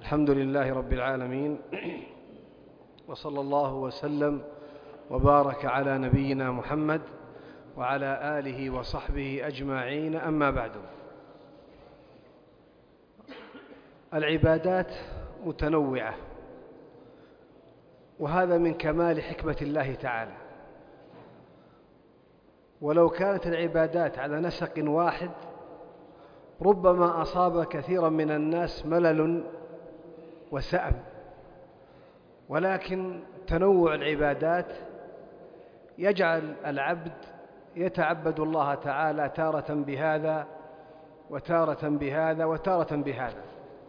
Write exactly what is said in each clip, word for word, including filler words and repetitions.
الحمد لله رب العالمين، وصلى الله وسلم وبارك على نبينا محمد وعلى آله وصحبه أجمعين. أما بعد، العبادات متنوعة، وهذا من كمال حكمة الله تعالى. ولو كانت العبادات على نسق واحد ربما أصاب كثيرا من الناس ملل وسأم، ولكن تنوع العبادات يجعل العبد يتعبد الله تعالى تارة بهذا وتارة بهذا وتارة بهذا،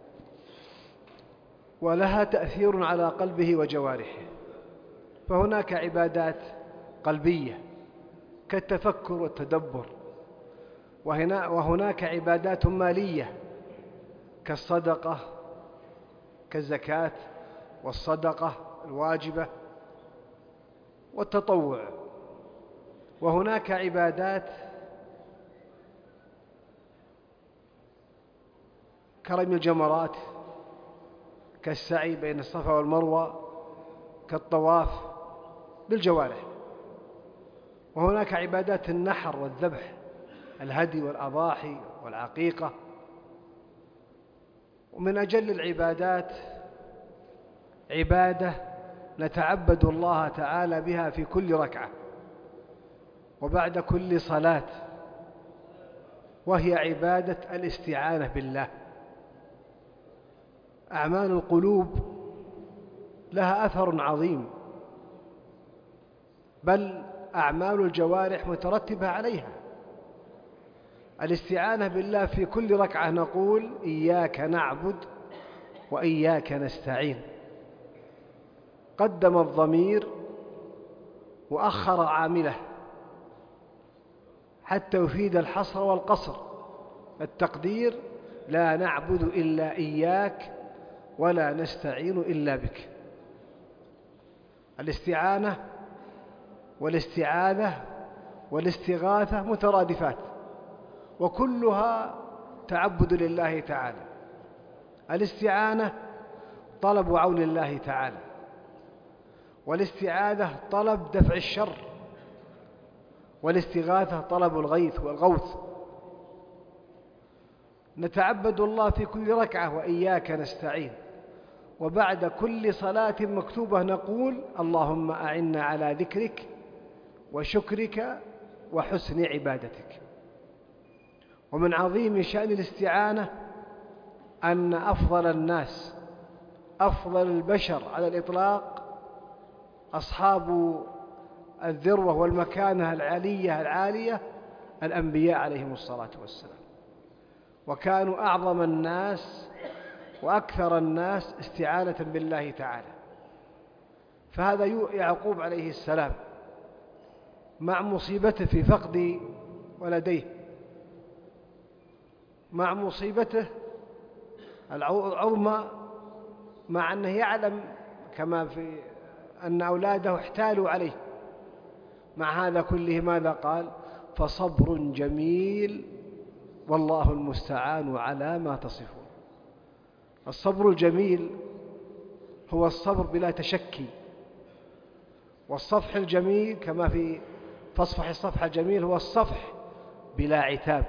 ولها تأثير على قلبه وجوارحه. فهناك عبادات قلبية كالتفكر والتدبر، وهناك عبادات مالية كالصدقة كالزكاة والصدقة الواجبة والتطوع. وهناك عبادات كرمي الجمرات كالسعي بين الصفا والمروة كالطواف بالجوارح. وهناك عبادات النحر والذبح، الهدي والأضاحي والعقيقة. ومن أجل العبادات عبادة نتعبد الله تعالى بها في كل ركعة وبعد كل صلاة، وهي عبادة الاستعانة بالله. أعمال القلوب لها أثر عظيم، بل أعمال الجوارح مترتبة عليها. الاستعانة بالله في كل ركعة نقول إياك نعبد وإياك نستعين، قدم الضمير وأخر عامله حتى يفيد الحصر والقصر. التقدير لا نعبد إلا إياك ولا نستعين إلا بك. الاستعانة والاستعاذة والاستغاثة مترادفات، وكلها تعبد لله تعالى. الاستعانة طلب عون الله تعالى، والاستعاذة طلب دفع الشر، والاستغاثة طلب الغيث والغوث. نتعبد الله في كل ركعة وإياك نستعين، وبعد كل صلاة مكتوبة نقول اللهم أعنا على ذكرك وشكرك وحسن عبادتك. ومن عظيم شأن الاستعانة أن أفضل الناس، أفضل البشر على الإطلاق، أصحاب الذروة والمكانة العالية العالية الأنبياء عليهم الصلاة والسلام، وكانوا أعظم الناس وأكثر الناس استعانة بالله تعالى. فهذا يعقوب عليه السلام مع مصيبته في فقد ولديه، مع مصيبته العظمى، مع أنه يعلم كما في أن أولاده احتالوا عليه، مع هذا كله ماذا قال؟ فصبر جميل والله المستعان على ما تصفون. الصبر الجميل هو الصبر بلا تشكي، والصفح الجميل كما في فاصفح الصفح الجميل هو الصفح بلا عتاب.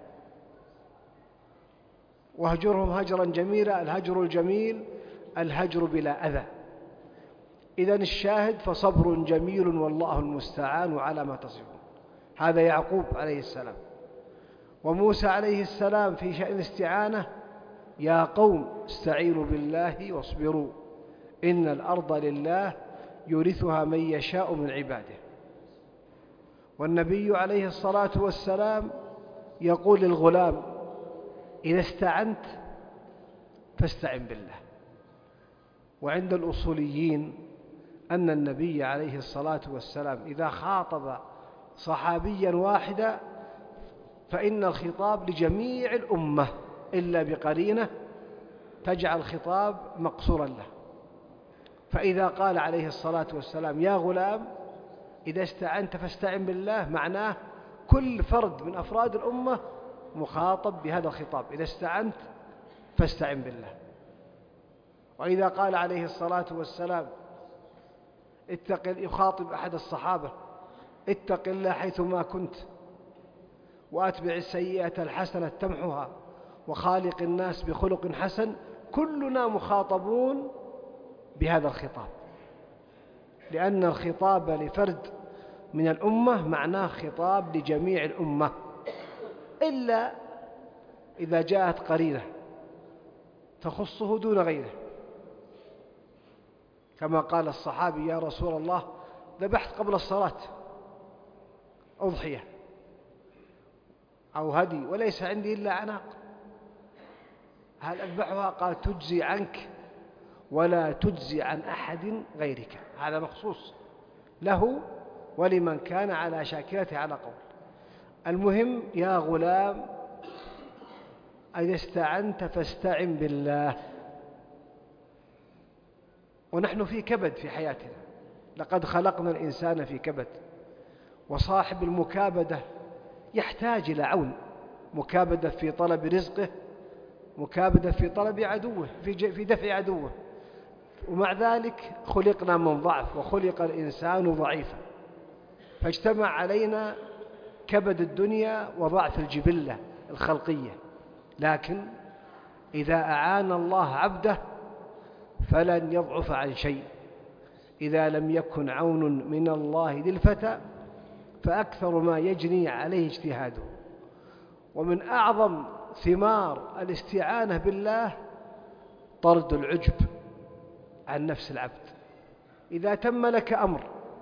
واهجرهم هجرا جميلا، الهجر الجميل الهجر بلا أذى. إذن الشاهد فصبر جميل والله المستعان على ما تصفون. هذا يعقوب عليه السلام. وموسى عليه السلام في شأن الاستعانة يا قوم استعينوا بالله واصبروا إن الأرض لله يورثها من يشاء من عباده. والنبي عليه الصلاة والسلام يقول للغلام إذا استعنت فاستعن بالله. وعند الأصوليين أن النبي عليه الصلاة والسلام إذا خاطب صحابيا واحدا فإن الخطاب لجميع الأمة إلا بقرينة تجعل الخطاب مقصورا له. فإذا قال عليه الصلاة والسلام يا غلام إذا استعنت فاستعن بالله، معناه كل فرد من أفراد الأمة مخاطب بهذا الخطاب، إذا استعنت فاستعن بالله. وإذا قال عليه الصلاة والسلام اتق، يخاطب أحد الصحابة: اتق الله حيثما كنت وأتبع السيئة الحسنة تمحها وخالق الناس بخلق حسن. كلنا مخاطبون بهذا الخطاب، لأن الخطاب لفرد من الأمة معناه خطاب لجميع الأمة، إلا إذا جاءت قرينة تخصه دون غيره، كما قال الصحابي: يا رسول الله ذبحت قبل الصلاة أضحية أو هدي وليس عندي إلا عناق، هل أذبحها؟ قال: تجزي عنك ولا تجزي عن أحد غيرك. هذا مخصوص له ولمن كان على شاكلته على قول. المهم يا غلام، إذا استعنت فاستعن بالله. ونحن في كبد في حياتنا، لقد خلقنا الإنسان في كبد، وصاحب المكابدة يحتاج إلى عون، مكابدة في طلب رزقه، مكابدة في طلب عدوه، في دفع عدوه، ومع ذلك خلقنا من ضعف، وخلق الإنسان ضعيفا، فاجتمع علينا كبد الدنيا وضعف الجبلة الخلقية. لكن إذا أعان الله عبده فلن يضعف عن شيء. إذا لم يكن عون من الله للفتى فأكثر ما يجني عليه اجتهاده. ومن أعظم ثمار الاستعانة بالله طرد العجب عن نفس العبد. إذا تم لك أمر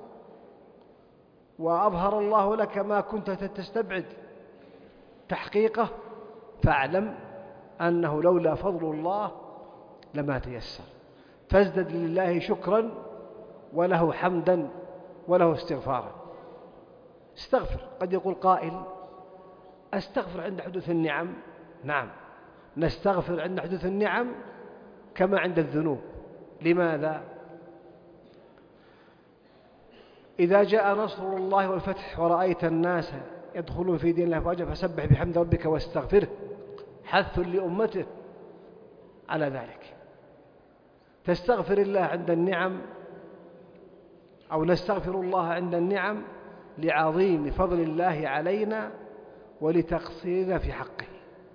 وأظهر الله لك ما كنت تستبعد تحقيقه، فاعلم أنه لولا فضل الله لما تيسر، فازدد لله شكرا وله حمدا وله استغفارا. استغفر. قد يقول قائل: أستغفر عند حدوث النعم. نعم، نستغفر عند حدوث النعم كما عند الذنوب. لماذا؟ إذا جاء نصر الله والفتح ورأيت الناس يدخلون في دين الله أفواجا فسبح بحمد ربك واستغفره، حث لأمته على ذلك. تستغفر الله عند النعم، أو نستغفر الله عند النعم لعظيم فضل الله علينا ولتقصيرنا في حقه.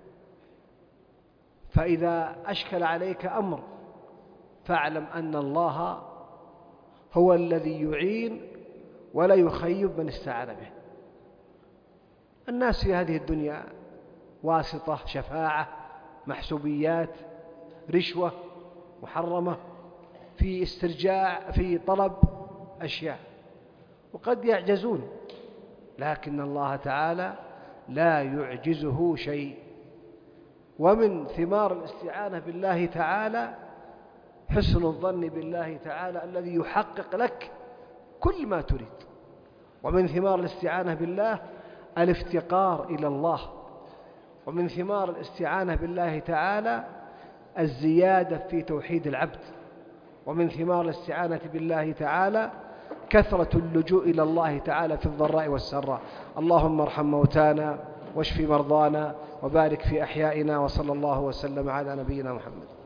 فإذا أشكل عليك أمر فاعلم أن الله هو الذي يعين ولا يخيب من استعان به. الناس في هذه الدنيا واسطة، شفاعة، محسوبيات، رشوة محرمة، في استرجاع، في طلب أشياء، وقد يعجزون، لكن الله تعالى لا يعجزه شيء. ومن ثمار الاستعانة بالله تعالى حسن الظن بالله تعالى الذي يحقق لك كل ما تريد. ومن ثمار الاستعانة بالله الافتقار إلى الله. ومن ثمار الاستعانة بالله تعالى الزيادة في توحيد العبد. ومن ثمار الاستعانة بالله تعالى كثرة اللجوء إلى الله تعالى في الضراء والسراء. اللهم ارحم موتانا واشف مرضانا وبارك في أحيائنا، وصلى الله وسلم على نبينا محمد.